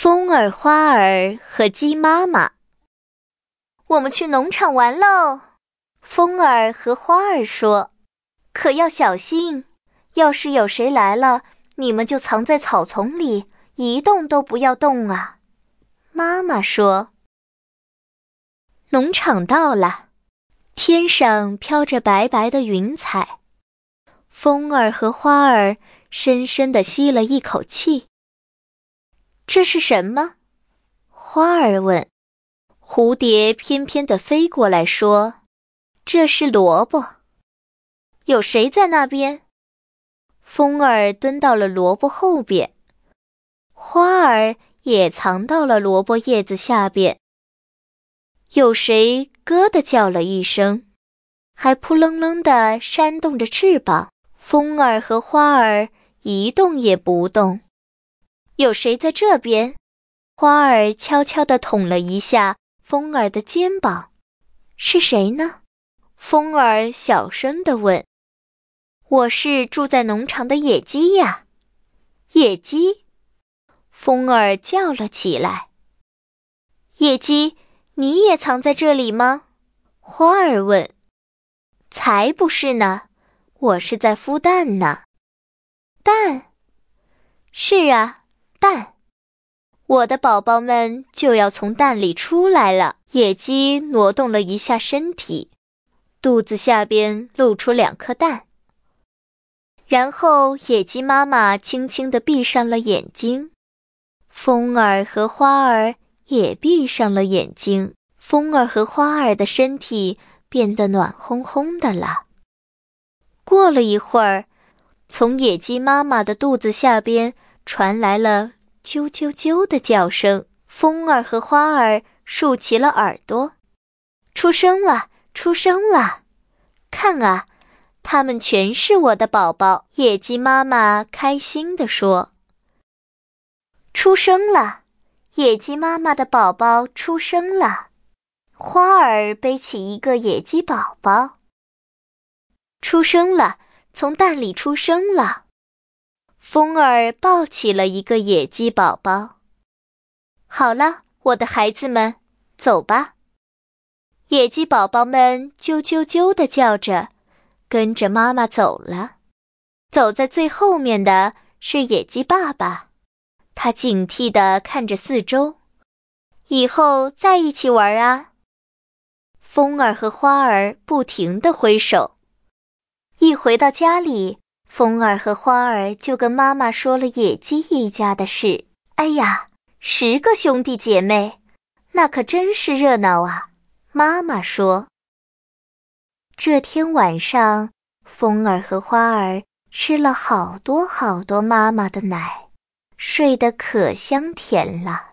风儿、花儿和鸡妈妈。我们去农场玩喽，风儿和花儿说，可要小心，要是有谁来了，你们就藏在草丛里，一动都不要动啊。妈妈说。农场到了，天上飘着白白的云彩，风儿和花儿深深地吸了一口气。这是什么？花儿问。蝴蝶翩翩地飞过来说，这是萝卜。有谁在那边？风儿蹲到了萝卜后边，花儿也藏到了萝卜叶子下边。有谁咯地叫了一声，还扑棱棱地扇动着翅膀。风儿和花儿一动也不动。有谁在这边？花儿悄悄地捅了一下风儿的肩膀。是谁呢？风儿小声地问。我是住在农场的野鸡呀。野鸡？风儿叫了起来。野鸡，你也藏在这里吗？花儿问。才不是呢，我是在孵蛋呢。蛋？是啊，蛋。我的宝宝们就要从蛋里出来了。野鸡挪动了一下身体，肚子下边露出2颗蛋。然后野鸡妈妈轻轻地闭上了眼睛，风儿和花儿也闭上了眼睛。风儿和花儿的身体变得暖烘烘的了。过了一会儿，从野鸡妈妈的肚子下边传来了啾啾啾的叫声。风儿和花儿竖起了耳朵。出生了，出生了！看啊，它们全是我的宝宝。野鸡妈妈开心地说。出生了，野鸡妈妈的宝宝出生了。花儿背起一个野鸡宝宝。出生了，从蛋里出生了。风儿抱起了一个野鸡宝宝。好了，我的孩子们，走吧。野鸡宝宝们啾啾啾地叫着，跟着妈妈走了。走在最后面的是野鸡爸爸，他警惕地看着四周。以后再一起玩啊！风儿和花儿不停地挥手。一回到家里，风儿和花儿就跟妈妈说了野鸡一家的事。哎呀，10个兄弟姐妹，那可真是热闹啊！妈妈说。这天晚上，风儿和花儿吃了好多好多妈妈的奶，睡得可香甜了。